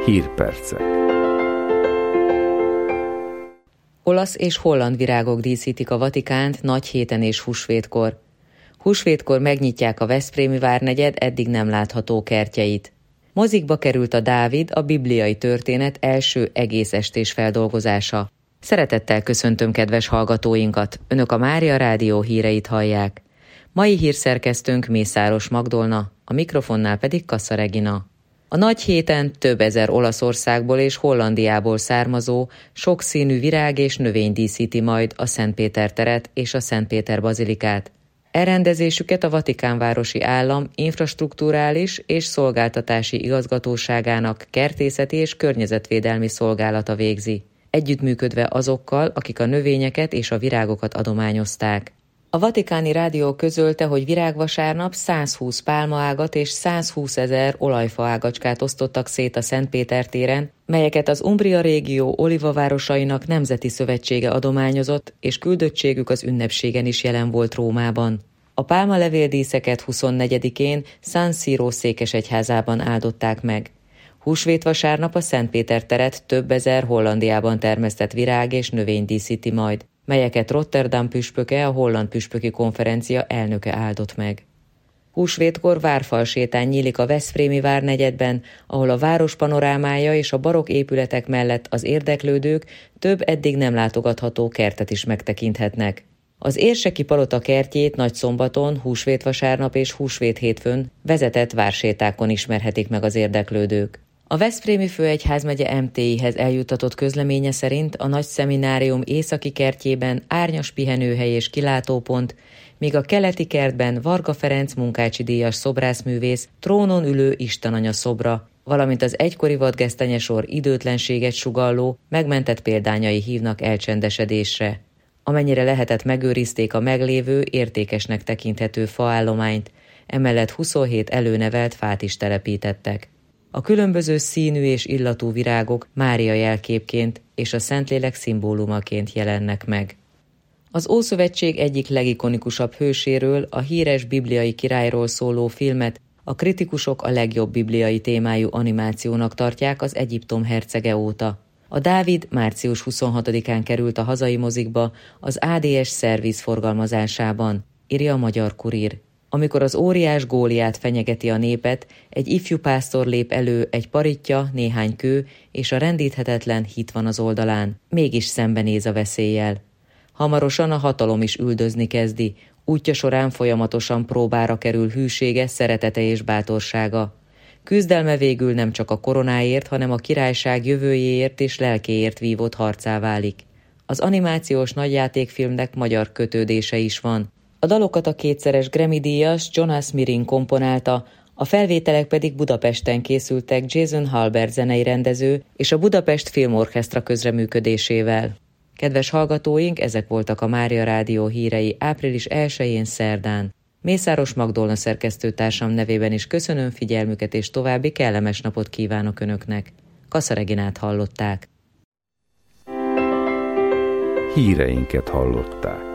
Hírpercek. Olasz és holland virágok díszítik a Vatikánt nagyhéten és húsvétkor. Húsvétkor megnyitják a veszprémi várnegyed eddig nem látható kertjeit. Mozikba került a Dávid, a bibliai történet első egész estés feldolgozása. Szeretettel köszöntöm kedves hallgatóinkat, Önök a Mária Rádió híreit hallják. Mai hírszerkesztőnk Mészáros Magdolna, a mikrofonnál pedig Kassa Regina. A nagy héten több ezer Olaszországból és Hollandiából származó, sokszínű virág és növény díszíti majd a Szent Péter teret és a Szent Péter bazilikát. Elrendezésüket a Vatikánvárosi Állam infrastrukturális és szolgáltatási igazgatóságának kertészeti és környezetvédelmi szolgálata végzi, együttműködve azokkal, akik a növényeket és a virágokat adományozták. A Vatikáni Rádió közölte, hogy virágvasárnap 120 pálmaágat és 120 000 olajfaágacskát osztottak szét a Szent Péter téren, melyeket az Umbria régió olivavárosainak nemzeti szövetsége adományozott, és küldöttségük az ünnepségen is jelen volt Rómában. A pálmalevéldíszeket 24-én San Siro székesegyházában áldották meg. Húsvétvasárnap a Szent Péter teret több ezer Hollandiában termesztett virág és növény díszíti majd, melyeket Rotterdam püspöke, a Holland Püspöki Konferencia elnöke áldott meg. Húsvétkor várfalsétán nyílik a veszprémi várnegyedben, ahol a város panorámája és a barokk épületek mellett az érdeklődők több eddig nem látogatható kertet is megtekinthetnek. Az érseki palota kertjét nagyszombaton, húsvétvasárnap és húsvéthétfőn vezetett vársétákon ismerhetik meg az érdeklődők. A veszprémi főegyházmegye MTI-hez eljuttatott közleménye szerint a nagy szeminárium északi kertjében árnyas pihenőhely és kilátópont, míg a keleti kertben Varga Ferenc munkácsi díjas szobrászművész trónon ülő Istenanya szobra, valamint az egykori vadgesztenyesor időtlenséget sugalló, megmentett példányai hívnak elcsendesedésre. Amennyire lehetett, megőrizték a meglévő, értékesnek tekinthető faállományt, emellett 27 előnevelt fát is telepítettek. A különböző színű és illatú virágok Mária jelképként és a Szentlélek szimbólumaként jelennek meg. Az Ószövetség egyik legikonikusabb hőséről, a híres bibliai királyról szóló filmet a kritikusok a legjobb bibliai témájú animációnak tartják az Egyiptom hercege óta. A Dávid március 26-án került a hazai mozikba az ADS Service forgalmazásában, írja a Magyar Kurír. Amikor az óriás Góliát fenyegeti a népet, egy ifjú pásztor lép elő, egy paritja, néhány kő, és a rendíthetetlen hit van az oldalán. Mégis szembenéz a veszéllyel. Hamarosan a hatalom is üldözni kezdi, útja során folyamatosan próbára kerül hűsége, szeretete és bátorsága. Küzdelme végül nem csak a koronáért, hanem a királyság jövőjéért és lelkéért vívott harcá válik. Az animációs nagyjátékfilmnek magyar kötődése is van. A dalokat a kétszeres Grammy-díjas Jonas Mirin komponálta, a felvételek pedig Budapesten készültek Jason Halbert zenei rendező és a Budapest Filmorchestra közreműködésével. Kedves hallgatóink, ezek voltak a Mária Rádió hírei április 1-én szerdán. Mészáros Magdolna szerkesztőtársam nevében is köszönöm figyelmüket és további kellemes napot kívánok Önöknek. Kassa Reginát hallották. Híreinket hallották.